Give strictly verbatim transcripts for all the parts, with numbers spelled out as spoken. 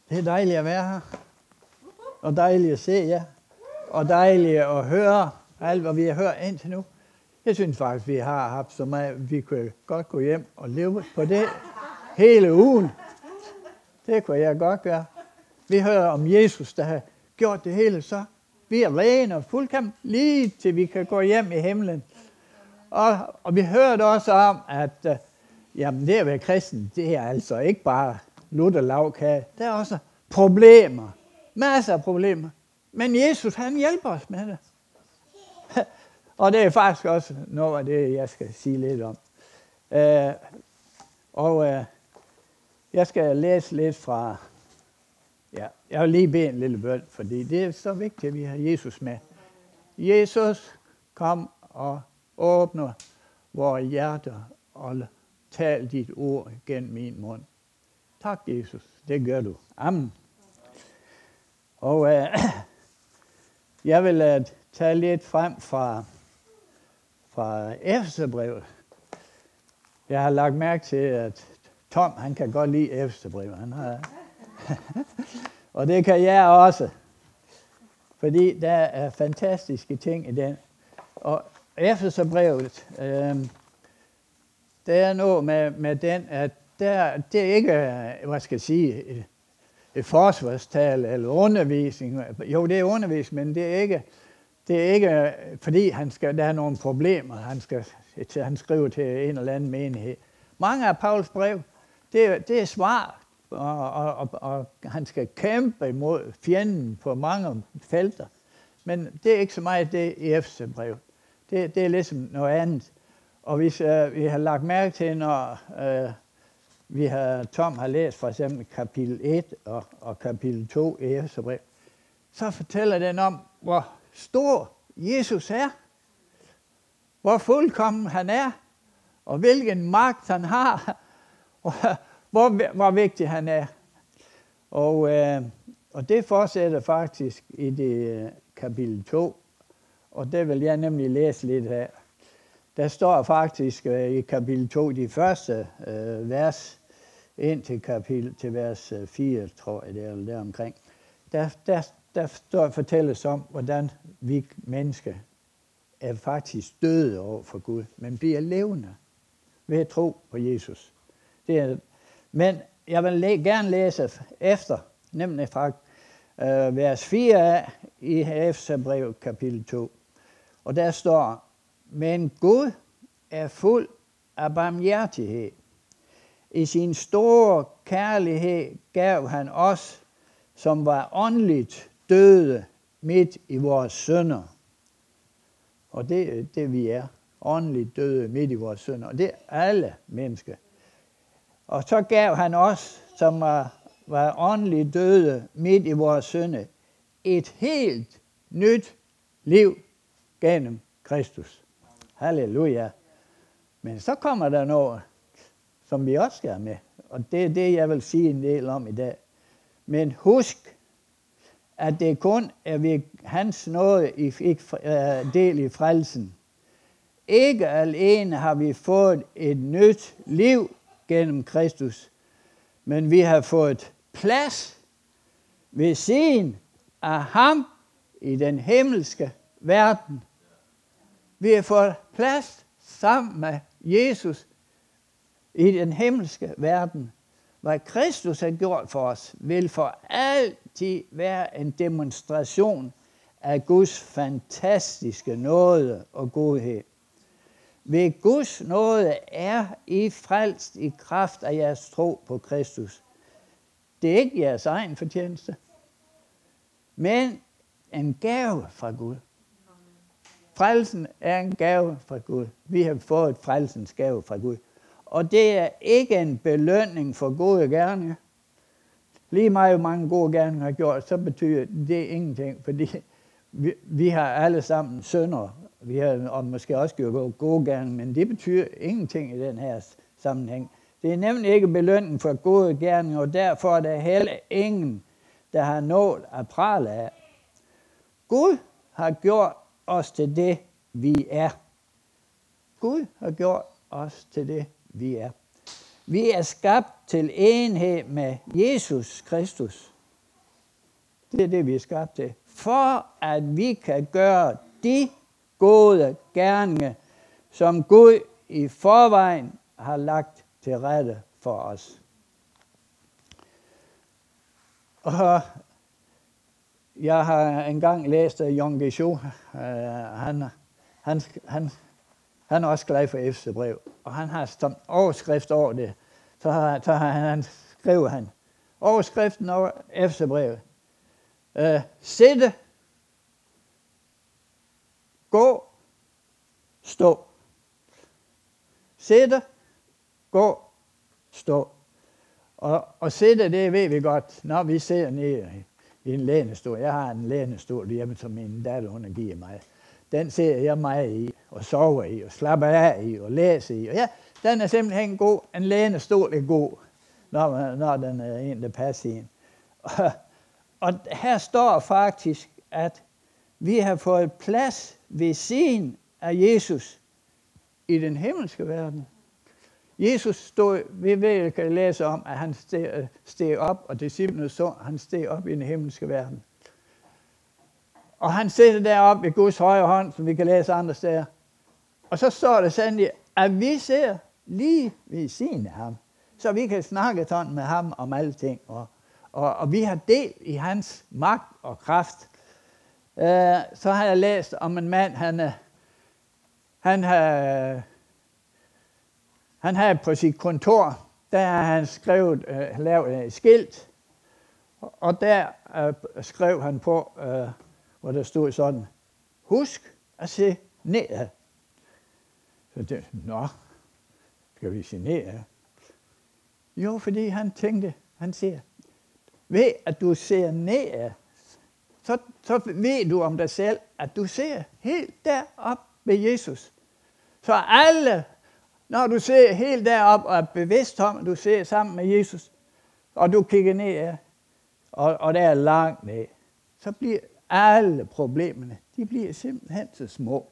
Det er dejligt at være her. Og dejligt at se jer. Og dejligt at høre alt, hvad vi har hørt indtil nu. Jeg synes faktisk, vi har haft så meget, vi kunne godt gå hjem og leve på det hele ugen. Det kunne jeg godt gøre. Vi hører om Jesus, der har gjort det hele så. Vi er rene og fuldkommen, lige til vi kan gå hjem i himlen. Og, og vi hørte også om, at uh, jamen, det at være kristen, det er altså ikke bare lutter lavkage. Der er også problemer. Masser af problemer. Men Jesus, han hjælper os med det. Og det er faktisk også noget af det, jeg skal sige lidt om. Uh, og uh, jeg skal læse lidt fra... Ja, jeg vil lige bede en lille bøn, fordi det er så vigtigt, at vi har Jesus med. Jesus, kom og åbner vores hjerter og tal dit ord gennem min mund. Tak, Jesus. Det gør du. Amen. Og uh, jeg vil uh, tage lidt frem fra, fra Efeserbrevet. Jeg har lagt mærke til, at Tom, han kan godt lide Efeserbrevet. Han har... og det kan jeg også. Fordi der er fantastiske ting i den. Og Efeserbrevet, øh, der er noget med, med den, at der, det er ikke, hvad skal jeg sige, et, et forsvarstale eller undervisning. Jo, det er undervisning, men det er ikke, det er ikke fordi han skal, der er nogle problemer, han, skal, han skriver til en eller anden menighed. Mange af Pauls brev, det, det er svar, og, og, og, og han skal kæmpe imod fjenden på mange felter. Men det er ikke så meget det i Efeserbrevet. Det, det er ligesom noget andet. Og hvis uh, vi har lagt mærke til, når uh, vi har, Tom har læst for eksempel kapitel et og, og kapitel to i Efeserbrevet, så fortæller den om, hvor stor Jesus er, hvor fuldkommen han er, og hvilken magt han har, og hvor, hvor vigtig han er. Og, øh, og det fortsætter faktisk i det uh, kapitel to, og det vil jeg nemlig læse lidt af. Der står faktisk uh, i kapitel to, de første uh, vers, ind til kapitel til vers fire, tror jeg det er, eller der omkring. Der, der, der står fortælles om, hvordan vi mennesker er faktisk døde over for Gud, men bliver levende ved at tro på Jesus. Det er, men jeg vil læ- gerne læse efter, nemlig fra øh, vers fire af i Efeserbrevet kapitel to. Og der står, men Gud er fuld af barmhjertighed. I sin store kærlighed gav han os, som var åndeligt døde midt i vores synder. Og det er det, vi er. Åndeligt døde midt i vores synder. Og det er alle mennesker. Og så gav han os, som var, var åndeligt døde midt i vores synder, et helt nyt liv gennem Kristus. Halleluja. Men så kommer der noget, som vi også skal have med. Og det er det, jeg vil sige en del om i dag. Men husk, at det kun er ved hans nåde, I fik del i frelsen. Ikke alene har vi fået et nyt liv gennem Kristus, men vi har fået plads ved siden af ham i den himmelske verden. Vi har fået plads sammen med Jesus i den himmelske verden. Hvad Kristus har gjort for os, vil for altid være en demonstration af Guds fantastiske nåde og godhed. Ved Guds nåde er I frelst i kraft af jeres tro på Kristus. Det er ikke jeres egen fortjeneste, men en gave fra Gud. Frelsen er en gave fra Gud. Vi har fået frelsens gave fra Gud. Og det er ikke en belønning for gode gerninger. Lige meget mange gode gerninger har gjort, så betyder det ingenting, fordi vi, vi har alle sammen syndere. Vi har og måske også gjort gode gerninger, men det betyder ingenting i den her sammenhæng. Det er nemlig ikke belønning for gode gerninger, og derfor er der heller ingen, der har nået at prale af. Gud har gjort os til det, vi er. Gud har gjort os til det, vi er. Vi er skabt til enhed med Jesus Kristus. Det er det, vi er skabt til. For at vi kan gøre de gode gerninger, som Gud i forvejen har lagt til rette for os. Og jeg har engang læst af Jan Guillou. Uh, han, han, han, han er også glad for Efeserbrevet, og han har som overskrift over det. Så har, så har han, skriver han overskriften over Efeserbrevet. Uh, Sætte, gå, stå. Sætte, gå, stå. Og, og sætte, det ved vi godt, når vi sidder nede i en lænestol. Jeg har en lænestol hjemme, som min datter hun giver mig. Den ser jeg meget i, og sover i, og slapper af i, og læser i. Og ja, den er simpelthen god. En lænestol er god, når, når den er en, der passer ind. Og, og her står faktisk, at vi har fået plads ved siden af Jesus i den himmelske verden. Jesus stod, vi ved, kan læse om, at han steg, steg op, og disciplene så, at han steg op i den himmelske verden. Og han sidder deroppe ved Guds højre hånd, som vi kan læse andre steder. Og så står det sandelig, at vi ser lige ved siden af ham, så vi kan snakke sådan med ham om alle ting. Og, og, og vi har del i hans magt og kraft. Uh, så har jeg læst om en mand, han, han har... Han havde på sit kontor, der har han skrevet, øh, lavet et skilt, og der øh, skrev han på, øh, hvor der stod sådan, husk at se nedad. Så det, nå, skal vi se nedad? Jo, fordi han tænkte, han siger, ved at du ser nedad, så, så ved du om dig selv, at du ser helt derop ved Jesus. Så alle, når du ser helt derop og er bevidst om, at du ser sammen med Jesus, og du kigger ned, og, og der er langt ned, så bliver alle problemerne, de bliver simpelthen så små.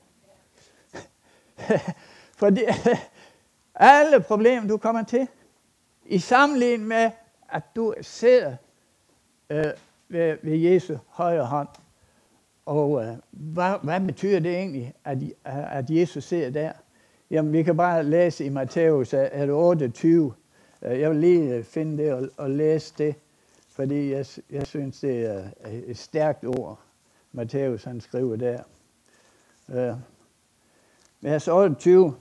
For det, alle problemer, du kommer til, i sammenligning med, at du sidder øh, ved, ved Jesu højre hånd. Og øh, hvad, hvad betyder det egentlig, at, at Jesus sidder der? Jamen, vi kan bare læse i Matthæus otteogtyve. Jeg vil lige finde det og, og læse det, fordi jeg, jeg synes, det er et stærkt ord, Matthæus han skriver der. Uh, vers otteogtyve.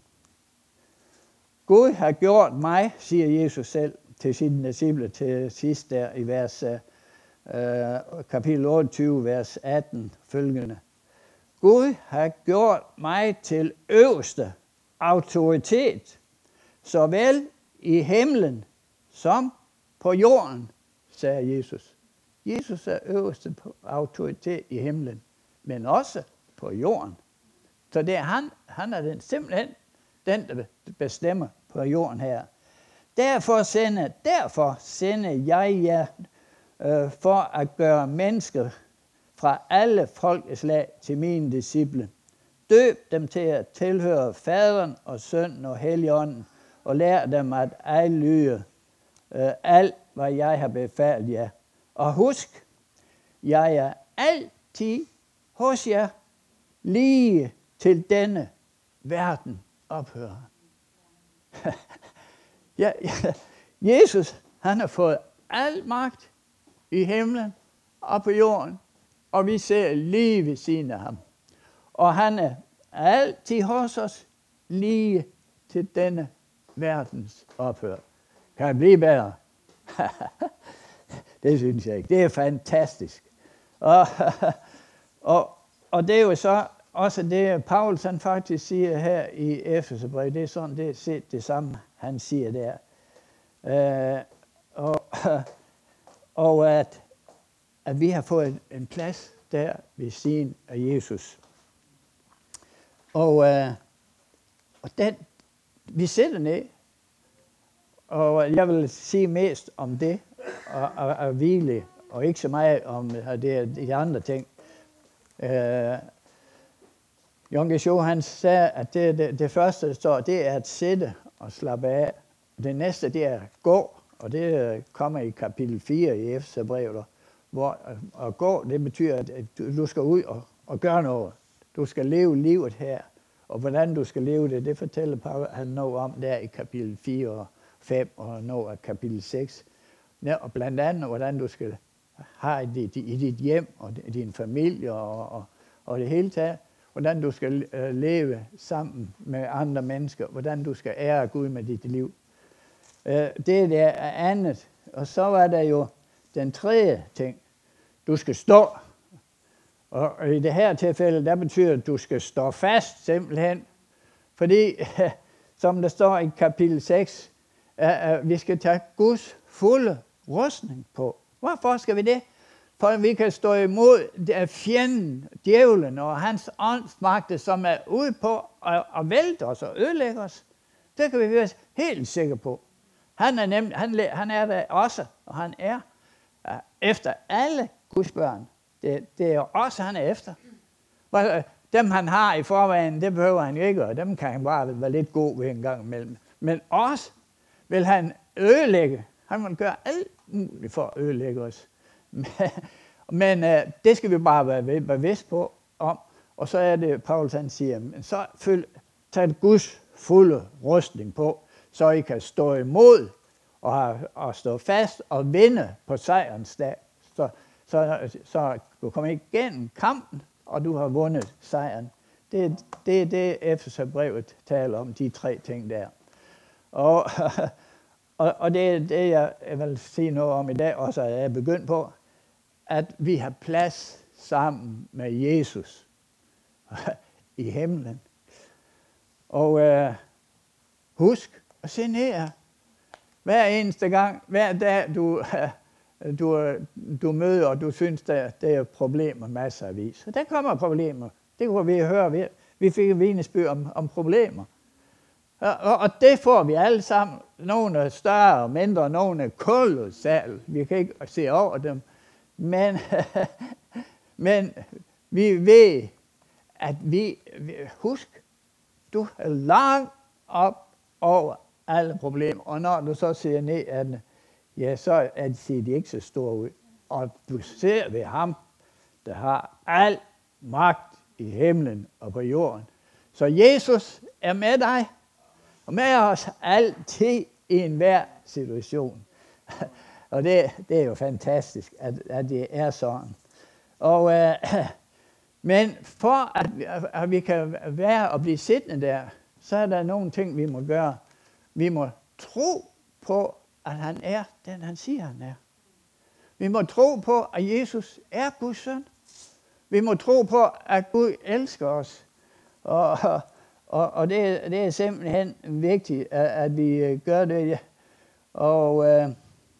Gud har gjort mig, siger Jesus selv til sine disciple til sidst der i vers, uh, kapitel otteogtyve, vers atten følgende. Gud har gjort mig til øverste autoritet, såvel i himlen som på jorden, sagde Jesus. Jesus er øverste autoritet i himlen, men også på jorden. Så det er han, han er den, simpelthen den, der bestemmer på jorden her. Derfor sender, derfor sender jeg jer øh, for at gøre mennesker fra alle folkeslag til mine disciple. Døb dem til at tilhøre Faderen og Sønnen og Helligånden, og lær dem at adlyde øh, alt, hvad jeg har befalt jer. Og husk, jeg er altid hos jer, lige til denne verden ophører. ja, ja, Jesus, han har fået al magt i himlen og på jorden, og vi ser lige ved siden af ham. Og han er altid hos os, lige til denne verdens ophør. Kan det blive bedre? Det synes jeg ikke. Det er fantastisk. Og, og, og det er jo så også det, Paulus han faktisk siger her i Efeserbrevet. Det er sådan, det er set det samme, han siger der. Uh, og, og at, at vi har fået en, en plads der ved siden af Jesus. Og, uh, og den, vi sætter ned, og jeg vil sige mest om det, og, og, og hvile, og ikke så meget om det, de andre ting. Uh, Jan Guillou, han sagde, at det, det, det første, der står, det er at sætte og slappe af. Det næste, det er at gå, og det kommer i kapitel fire i Efeserbrevet. hvor at gå, det betyder, at du skal ud og, og gøre noget. Du skal leve livet her. Og hvordan du skal leve det, det fortæller Paulus han noget om der i kapitel fire og fem og noget af kapitel seks. Og blandt andet, hvordan du skal have det i dit hjem og din familie og, og, og det hele taget. Hvordan du skal leve sammen med andre mennesker. Hvordan du skal ære Gud med dit liv. Det er det andet. Og så var der jo den tredje ting. Du skal stå. Og i det her tilfælde, der betyder det, at du skal stå fast simpelthen. Fordi, som der står i kapitel seks, at vi skal tage Guds fulde rustning på. Hvorfor skal vi det? For at vi kan stå imod fjenden, djævlen og hans åndsmagter, som er ude på at, at vælte os og ødelægge os. Det kan vi være helt sikre på. Han er, nemlig, han, han er der også, og han er efter alle Guds børn. Det, det er også, han er efter. Dem, han har i forvejen, det behøver han ikke, og dem kan han bare være lidt god ved en gang imellem. Men også vil han ødelægge. Han vil gøre alt muligt for at ødelægge os. Men uh, det skal vi bare være bevidst på om. Og så er det, Paulus han siger, men så følg, tag Guds fulde rustning på, så I kan stå imod og, og stå fast og vinde på sejrens dag. Så, så, så du kommer igennem kampen, og du har vundet sejren. Det er det, det Efeserbrevet taler om, de tre ting der. Og, og, og det er det, jeg vil sige noget om i dag, også at jeg er begyndt på, at vi har plads sammen med Jesus i himlen. Og øh, husk at se ned hver eneste gang, hver dag du, du, du møder, og du synes, der, der er problemer masser af vis. Og der kommer problemer. Det kunne vi høre. Vi fik et vidnesbyrd om, om problemer. Og, og det får vi alle sammen. Nogle er større og mindre, nogle er kolossale. Vi kan ikke se over dem. Men, men vi ved, at vi, husk, du er langt op over alle problemer. Og når du så ser ned af den, ja, så er de, ser de ikke så store ud. Og du ser ved ham, der har al magt i himlen og på jorden. Så Jesus er med dig, og med os altid i enhver situation. Og det, det er jo fantastisk, at, at det er sådan. Og, øh, men for at, at vi kan være og blive siddende der, så er der nogle ting, vi må gøre. Vi må tro på, at han er den, han siger, han er. Vi må tro på, at Jesus er Guds søn. Vi må tro på, at Gud elsker os. Og, og, og det, det er simpelthen vigtigt, at, at vi gør det. Og øh,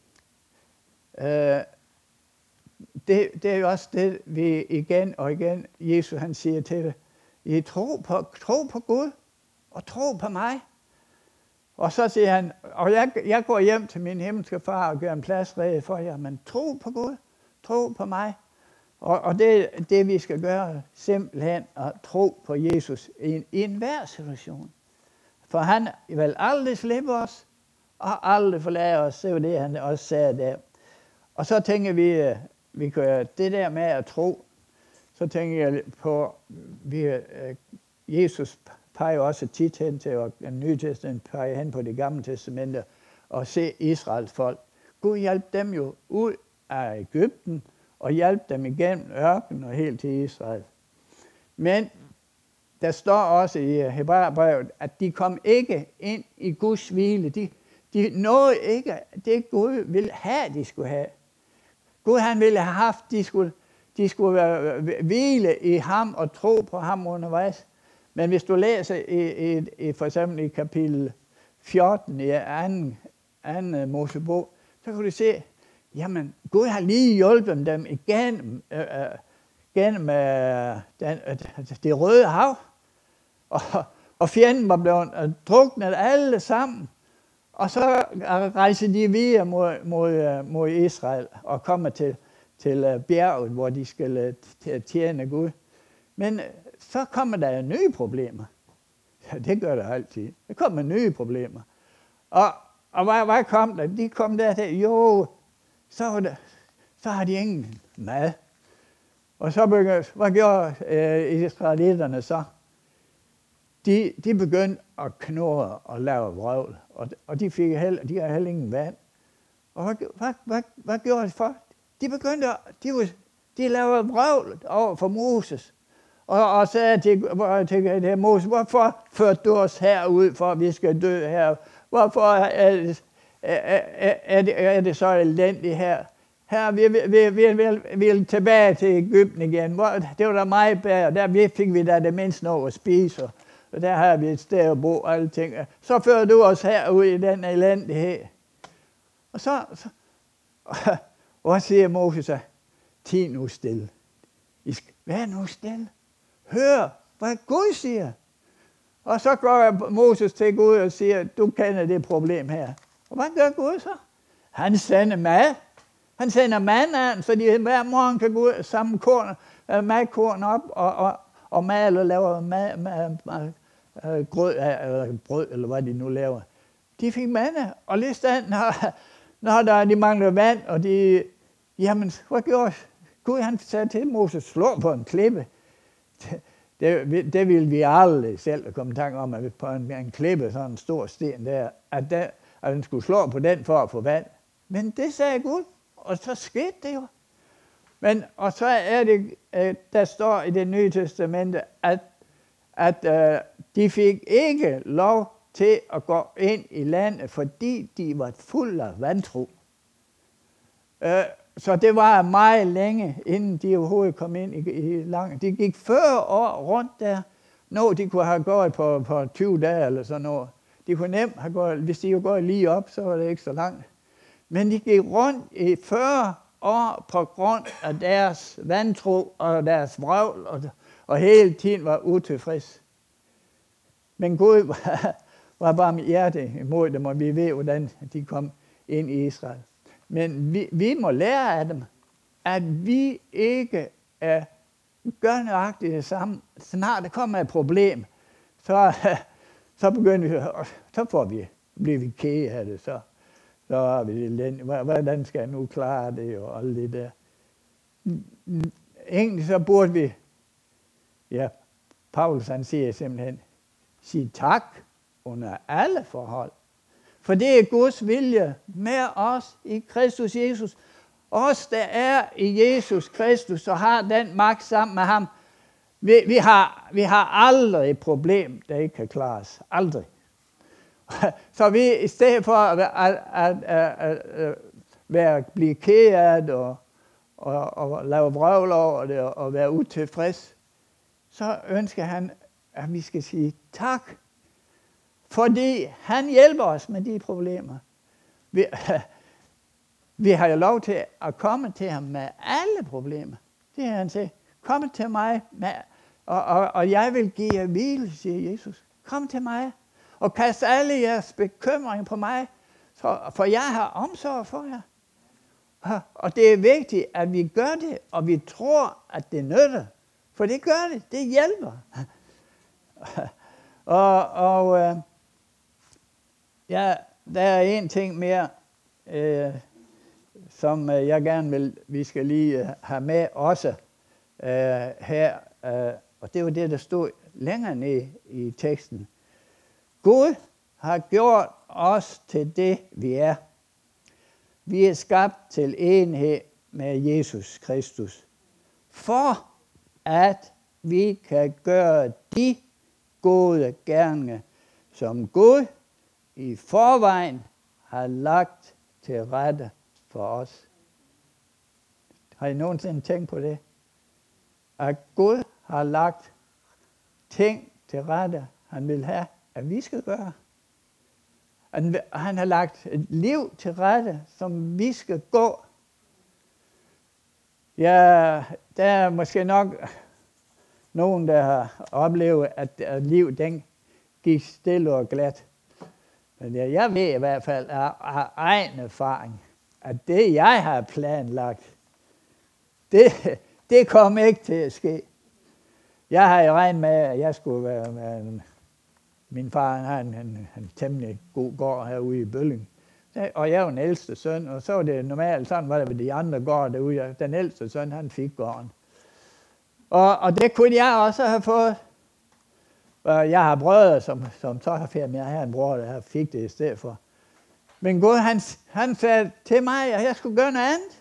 øh, det, det er jo også det, vi igen og igen, Jesus han siger til det. I tro på, tro på Gud, og tro på mig. Og så siger han, og jeg, jeg går hjem til min himmelske far og gør en plads rede for jer, men tro på Gud, tro på mig. Og, og det er det, vi skal gøre, simpelthen at tro på Jesus i, en, i enhver situation. For han vil aldrig slippe os, og aldrig forlade os. Det var det, han også sagde der. Og så tænker vi, vi kan, det der med at tro, så tænker jeg på, vi, Jesus peger også tit hen til, og den nye testament peger hen på det gamle testamente, og se Israels folk. Gud hjalp dem jo ud af Egypten, og hjalp dem igennem ørkenen og helt til Israel. Men der står også i Hebræerbrevet, at de kom ikke ind i Guds hvile. De, de nåede ikke det, Gud ville have, de skulle have. Gud han ville have haft, de skulle, de skulle hvile i ham og tro på ham undervejs. Men hvis du læser i, i, i for eksempel i kapitel fjorten i anden, anden Mosebog, så kan du se, jamen Gud har lige hjulpet dem igennem, øh, gennem øh, den, øh, det røde hav. Og, og fjenden var blevet øh, druknet alle sammen. Og så rejser de videre mod, mod, mod Israel og kommer til, til bjerget, hvor de skal tjene Gud. Men så kommer der nye problemer. Ja, det gør der altid. Der kommer nye problemer. Og, og hvad, hvad kom der? De kom der til, jo, så var, det, så har de ingen mad. Og så begyndte, hvad gjorde øh, israelitterne så? De, de begyndte at knurre og lave vrøvl, og, og de fik heller, de har heller ingen vand. Og hvad, hvad, hvad, hvad gjorde de for? De begyndte, de, var, de lavede vrøvl over for Moses, og, og sagde til, til, til Moses, hvorfor førte du os herud, for at vi skal dø her? Hvorfor er det, er, er, er det, er det så elendigt her? Her, vi, vi, vi, vi, vi vil tilbage til Egypten igen. Det var da meget bedre. Der fik vi da det mindst noget at spise. Og der har vi et sted at bo og alle ting. Så fører du os herud i den elendighed. Og så, så og siger Moses, ti nu stille. Vær nu stille. Hør, hvad Gud siger. Og så går Moses til Gud og siger, du kender det problem her. Og hvad gør Gud så? Han sender mad. Han sender manden, så de hver morgen kan gå ud og samle korn, madkorn op og, og, og male og lave mad, mad, mad, mad, grød, eller brød, eller hvad de nu laver. De fik mande, og lige stand, når, når der, de mangler vand, og de, jamen, hvad gjorde Gud? Han sagde til Moses, slå på en klippe. Det, det, det ville vi aldrig selv komme i tanke om, at på en, en klippe, sådan en stor sten der, at, der, at den skulle slå på den for at få vand. Men det sagde Gud. Og så skete det jo. Men, og så er det, der står i Det Nye Testamente, at, at uh, de fik ikke lov til at gå ind i landet, fordi de var fuld af vantro. Uh, så det var meget længe, inden de overhovedet kom ind i, i landet. De gik fyrre år rundt der. Nå, de kunne have gået på, på tyve dage eller sådan noget. De kunne nemt have gået, hvis de jo gået lige op, så var det ikke så langt. Men de gik rundt i fyrre år på grund af deres vantro og deres vrøvl, og, og hele tiden var utilfreds. Men Gud var, var bare med hjerte imod dem, og vi ved, hvordan de kom ind i Israel. Men vi, vi må lære af dem, at vi ikke er, gør nøjagtigt det samme. Snart der kommer et problem, så, så begynder vi, så får vi, bliver vi kede af det, så. Så har vi det, hvordan skal jeg nu klare det, og alt det der. Egentlig så burde vi, ja, Paulus han siger simpelthen, sige tak under alle forhold. For det er Guds vilje med os i Kristus Jesus. Os, der er i Jesus Kristus og har den magt sammen med ham, vi, vi, har, vi har aldrig et problem, der ikke kan klares. Aldrig. Så vi i stedet for at, at, at, at, at være, blive ked af det og, og, og lave vrøvl over det og, og være utilfreds, så ønsker han, at vi skal sige tak, fordi han hjælper os med de problemer. Vi, vi har jo lov til at komme til ham med alle problemer. Det har han sagt. Kom til mig, med, og, og, og jeg vil give jer hvile, siger Jesus. Kom til mig. Og kast alle jeres bekymringer på mig, for jeg har omsorg for jer. Og det er vigtigt, at vi gør det, og vi tror, at det nytter. For det gør det, det hjælper. og og ja, der er en ting mere, øh, som jeg gerne vil, vi skal lige have med også øh, her. Øh, og det var det, der stod længere ned i teksten. Gud har gjort os til det, vi er. Vi er skabt til enhed med Jesus Kristus, for at vi kan gøre de gode gerninger, som Gud i forvejen har lagt til rette for os. Har I nogensinde tænkt på det? At Gud har lagt ting til rette, han vil have, at vi skal gøre. Han har lagt et liv til rette, som vi skal gå. Ja, der er måske nok nogen, der har oplevet, at, at livet den gik stille og glat. Men jeg ved i hvert fald af, af egen erfaring, at det jeg har planlagt, det, det kom ikke til at ske. Jeg har jo regnet med, at jeg skulle være med en, min far han har en, en, en temmelig god gård herude i Bølling. og jeg var den ældste søn, og så var det normalt, sådan var det ved de andre gårde derude. Den ældste søn, han fik gården. Og, og det kunne jeg også have fået. Og jeg har brødre, som, som så har fået, men jeg har en bror, der fik det i stedet for. Men Gud, han, han sagde til mig, at jeg skulle gøre noget andet.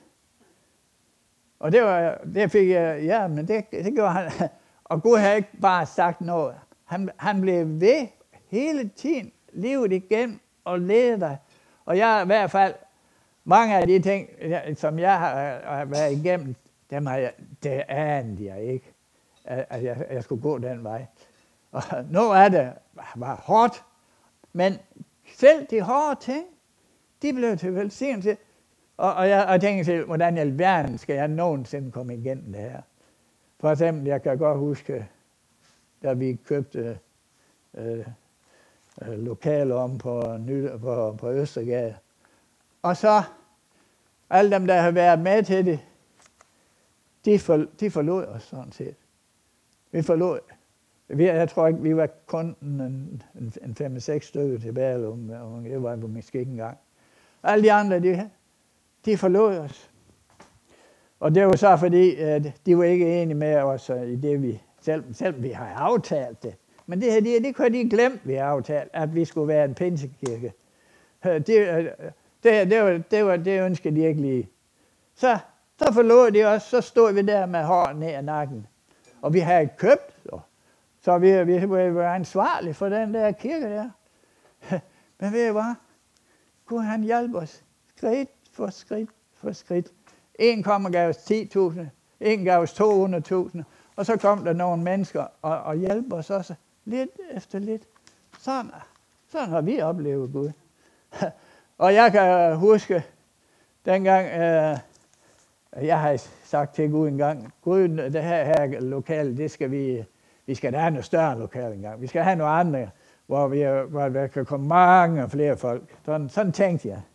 Og det, var, det fik jeg, ja, men det, det gjorde han. Og Gud havde ikke bare sagt noget. Han, han blev ved hele tiden, livet igennem og lede dig. Og jeg i hvert fald, mange af de ting, som jeg har været igennem, dem har jeg, det anede jeg ikke, at jeg, jeg skulle gå den vej. Og noget af det var hårdt, men selv de hårde ting, de blev til velsignelse. Og, og jeg og tænkte til, hvordan i alverden skal jeg nogensinde komme igennem det her. For eksempel, jeg kan godt huske, da vi købte øh, øh, lokaler om på, på, på Østergade. Og så, alle dem, der har været med til det, de, for, de forlod os sådan set. Vi forlod. Jeg tror ikke, vi var kun en, en, en fem seks stykker tilbage, eller om, det var måske ikke engang. Alle de andre, de, de forlod os. Og det var så fordi, at de var ikke enige med os i det, vi selv, selv vi har aftalt det. Men det her, det, det kunne de glemme, vi har aftalt, at vi skulle være en pinsekirke. Det, det, det, var, det, var, det ønskede de ikke lige. Så, så forlod de os, så stod vi der med håret ned ad nakken. Og vi havde købt, så, så vi, vi var ansvarlige for den der kirke der. Men ved I hvad? Gud han hjalp os skridt for skridt for skridt. En kom og gav os ti tusind, en gav os to hundrede tusind, og så kom der nogle mennesker og, og hjalp os også lidt efter lidt. Sådan, sådan har vi oplevet Gud. Og jeg kan huske, dengang, øh, jeg har sagt til Gud en gang, Gud, det her, her lokale, det skal vi, vi skal have noget større lokale en gang. Vi skal have noget andet, hvor, vi, hvor der kan komme mange flere folk. Sådan, sådan tænkte jeg.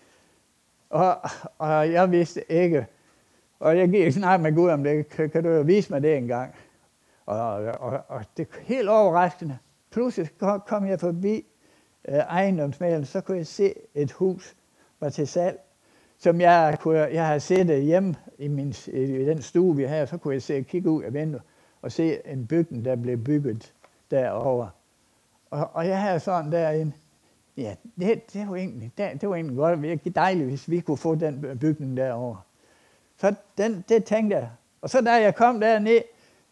Og, og jeg vidste ikke, og jeg gik snart med Gud om det, kan, kan du jo vise mig det en gang. Og, og, og det er helt overraskende. Pludselig kom jeg forbi øh, ejendomsmælen, så kunne jeg se et hus var til salg, som jeg, kunne, jeg havde set hjemme i, min, i den stue, vi havde, så kunne jeg se, kigge ud af vinduet og se en bygning, der blev bygget derovre. Og, og jeg havde sådan derinde, ja, det, det, var egentlig, det, det var egentlig godt, det var dejligt, hvis vi kunne få den bygning derovre. Så den, det tænkte jeg. Og så da jeg kom derned,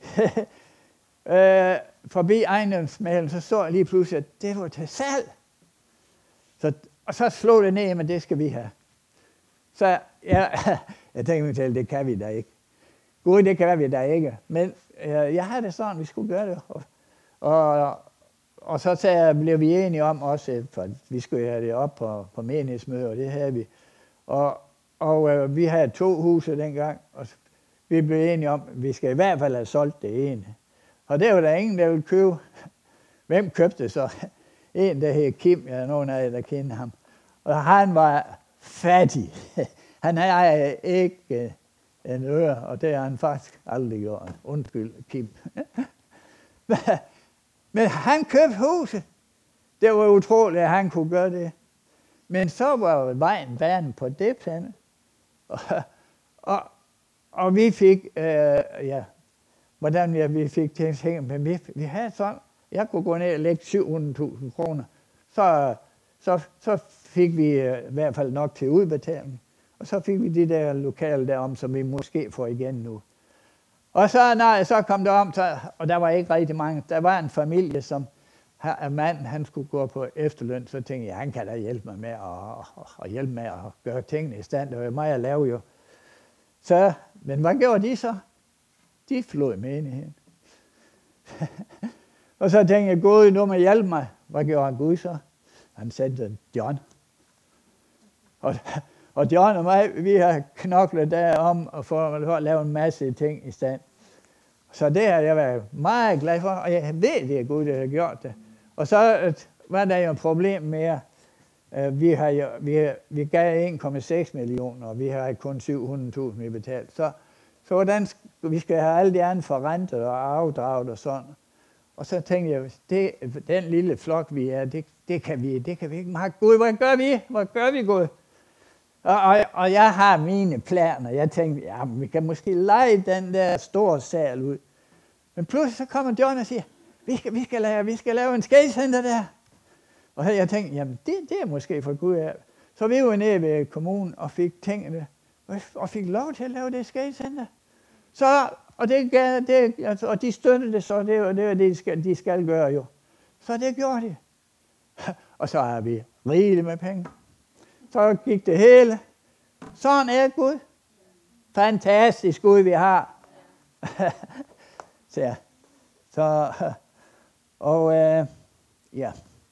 øh, forbi ejendomsmælen, så så jeg lige pludselig, at det var til salg. Så, og så slog det ned, men det skal vi have. Så jeg, jeg tænkte mig til, det kan vi da ikke. Gud, det kan vi da ikke. Men øh, jeg havde det sådan, vi skulle gøre det. Og, og, og så sagde, blev vi enige om også, for vi skulle have det op på, på menighedsmøder, og det havde vi. Og, og øh, vi havde to huse dengang, og vi blev enige om, at vi skal i hvert fald have solgt det ene. Og det var der ingen, der ville købe. Hvem købte så? En, der hed Kim, jeg er nogen af jer, der kender ham. Og han var fattig. Han havde ikke en øre, og det har han faktisk aldrig gjort. Undskyld, Kim. Men han købte huset. Det var utroligt, at han kunne gøre det. Men så var vejen banen på det plan. Og, og, og vi fik, øh, ja, hvordan vi, vi fik til at tænke, men vi, vi havde sådan, jeg kunne gå ned og lægge syv hundrede tusind kroner. Så, så, så fik vi i hvert fald nok til udbetaling. Og så fik vi de der lokale derom, som vi måske får igen nu. Og så, når så kom det om, så, og der var ikke rigtig mange. Der var en familie, som manden, han skulle gå på efterløn, så tænkte jeg, han kan da hjælpe mig med at, at, at hjælpe med at gøre tingene i stand. Det var mig at lave jo. Så, men hvad gjorde de så? De flød menigheden. Og så tænkte jeg, Gud, nu må hjælpe mig. Hvad gjorde han Gud så? Han sendte John. Og, og John og mig, vi har knoklet derom og for at lave en masse ting i stand. Så det har jeg været meget glad for, og jeg ved, det er Gud, der har gjort det. Og så var der jo et problem med, at vi, har jo, vi, vi gav en komma seks millioner, og vi har kun syv hundrede tusind i betalt. Så, så hvordan vi skal have alle de andre forrentet og afdraget og sådan. Og så tænkte jeg, det, den lille flok, vi er, det, det, kan vi, det kan vi ikke magte. Gud, hvad gør vi? Hvad gør vi, Gud? Og, og, og jeg har mine planer. Jeg tænkte, ja, vi kan måske lege den der store sal ud. Men pludselig så kommer John og siger, vi skal, vi skal, lave, vi skal lave en skatecenter der. Og så jeg tænkte, jamen det, det er måske for Gud af. Så vi var nede ved kommunen og fik tingene, og fik lov til at lave det skatecenter. Så, og, det, det, altså, og de støttede det, så det var det, det de, skal, de skal gøre jo. Så det gjorde de. Og så har vi rigeligt med penge. Så gik det hele. Sådan er Gud. Fantastisk Gud, vi har. så, så, og øh, ja.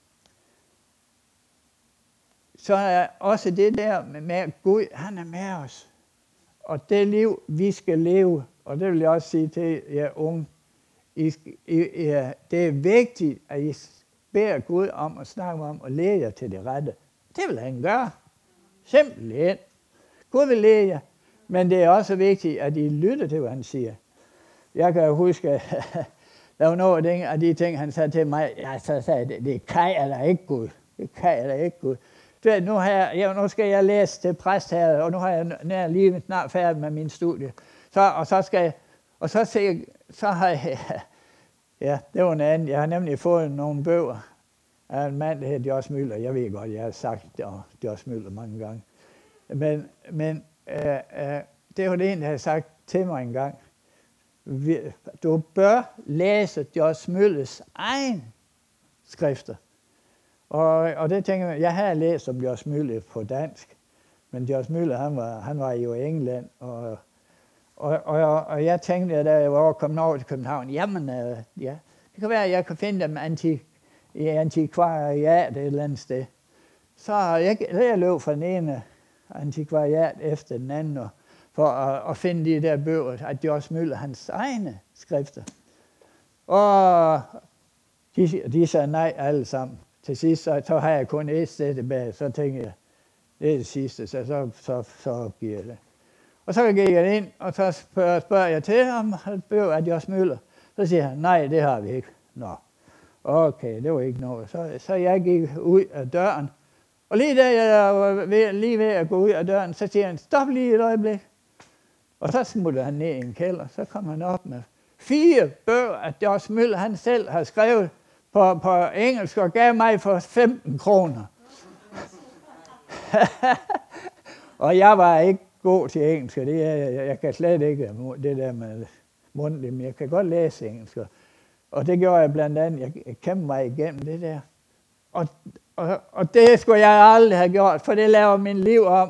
Så er også det der med, at Gud, han er med os. Og det liv, vi skal leve, og det vil jeg også sige til jer unge, I, I, I, det er vigtigt, at I beder Gud om at snakke om og lede jer til det rette. Det vil han gøre. Simpelthen. Gud vil lede jer, men det er også vigtigt, at I lytter til, hvad han siger. Jeg kan huske, der var noget af de ting, han sagde til mig, ja, så sagde jeg, det, det kan jeg da ikke, Gud. Det kan jeg da ikke, Gud. Det, nu, har jeg, ja, nu skal jeg læse til præst her, og nu har jeg nær lige snart færdig med min studie. Så, og så skal jeg, og så, se, så har jeg, ja, det var en anden, jeg har nemlig fået nogle bøger af en mand, der hedder Josh Müller. Jeg ved godt, jeg har sagt Josh Müller mange gange. Men, men øh, øh, det var det en, der havde sagt til mig engang. Du bør læse Josh Müllers egen skrifter. Og, og det tænker jeg, jeg har læst om Josh Müller på dansk, men Josh Müller, han var, han var jo i England, og, og, og, og jeg tænkte, da jeg var kommet over til København, jamen, øh, ja, det kan være, at jeg kan finde dem antik, i antikvariat et eller andet sted. Så jeg, jeg løb fra den ene antikvariat efter den anden, og, for at, at finde de der bøger af Josh Müller, hans egne skrifter. Og de, de sagde nej alle sammen. Til sidst, så, så har jeg kun et sted tilbage, så tænker jeg, det er det sidste, så, så, så, så giver jeg det. Og så gik jeg ind, og så spørger, spørger jeg til ham, han bøger af Josh Müller. Så siger han, nej, det har vi ikke. Nå, okay, det var ikke noget. Så, så jeg gik ud af døren, og lige da jeg var ved, lige ved at gå ud af døren, så siger han, stop lige et øjeblik. Og så smutter han ned i en kælder, så kom han op med fire bøger, at Josh Müller han selv har skrevet, På, på engelsk og gav mig for femten kroner. Og jeg var ikke god til engelsk, det er, jeg, jeg kan slet ikke det der med mundtligt, men jeg kan godt læse engelsk. Og det gjorde jeg blandt andet, jeg kæmpede mig igennem det der. Og, og, og det skulle jeg aldrig have gjort, for det laver min liv om.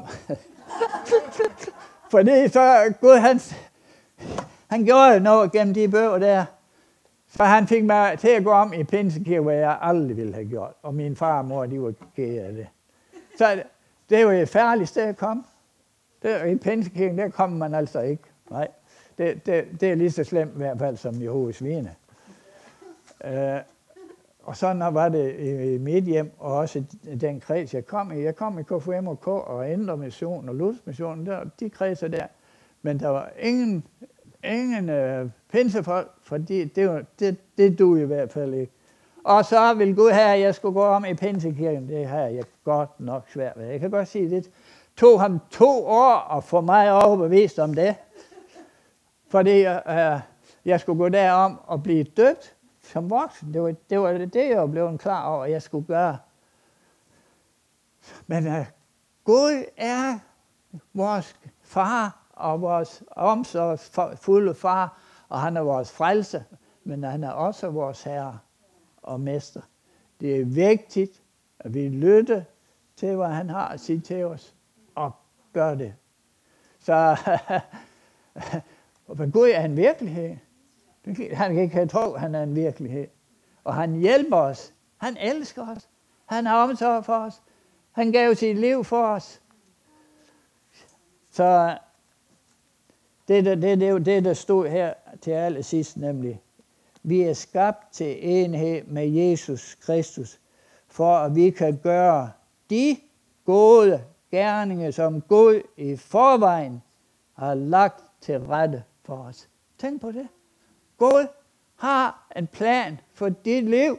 Fordi så Gud, han, han gjorde noget gennem de bøger der. Så han fik mig til at gå om i pinsekirke, hvor jeg aldrig ville have gjort. Og min far og mor, de var kede af det. Så det var et færdigt sted at komme. Det, I pinsekirken, der kommer man altså ikke. Nej, det, det, det er lige så slemt i hvert fald som Jehovas vidner. Uh, og sådan var det i mit hjem, og også den kreds, jeg kom i. Jeg kom i K F M og K og Indre Mission og Luther Mission, der, de kredser der. Men der var ingen... Ingen øh, pinsefolk, fordi det, det, det duede i hvert fald ikke. Og så ville Gud have, at jeg skulle gå om i pinsekirken. Det har jeg godt nok svært ved. Jeg kan godt sige, det tog ham to år at få mig overbevist om det. Fordi øh, jeg skulle gå derom og blive døbt som voksen. Det var det, var det jeg blev klar over, at jeg skulle gøre. Men øh, Gud er vores far, og vores omsorgsfulde far, og han er vores frelse, men han er også vores herre og mester. Det er vigtigt, at vi lytter til, hvad han har at sige til os, og gør det. Så for Gud er en virkelighed. Han kan ikke tro, at han er en virkelighed. Og han hjælper os. Han elsker os. Han har omsorg for os. Han gav sit liv for os. Så det, det, det, det er jo det, der stod her til allersidst, nemlig. Vi er skabt til enhed med Jesus Kristus, for at vi kan gøre de gode gerninger, som Gud i forvejen har lagt til rette for os. Tænk på det. Gud har en plan for dit liv.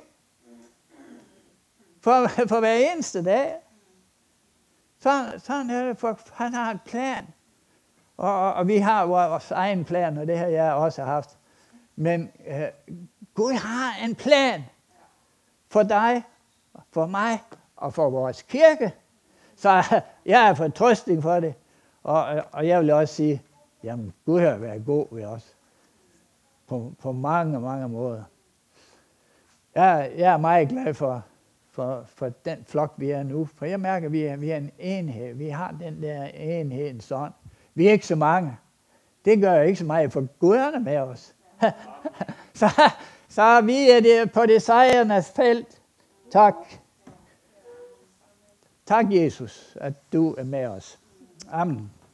For, for hver eneste dag. Sådan, sådan er det, for han har en plan. Og, og, og vi har vores egen plan, og det har jeg også haft. Men øh, Gud har en plan for dig, for mig og for vores kirke. Så jeg er fortrøstning for det. Og, og jeg vil også sige, jamen Gud har været god ved os. På, på mange, mange måder. Jeg, jeg er meget glad for, for, for den flok, vi er nu. For jeg mærker, at vi er, vi er en enhed. Vi har den der enhed sådan. Vi er ikke så mange. Det gør ikke så meget, for Gud er med os. så, så vi er det på det sejrens felt. Tak. Tak, Jesus, at du er med os. Amen.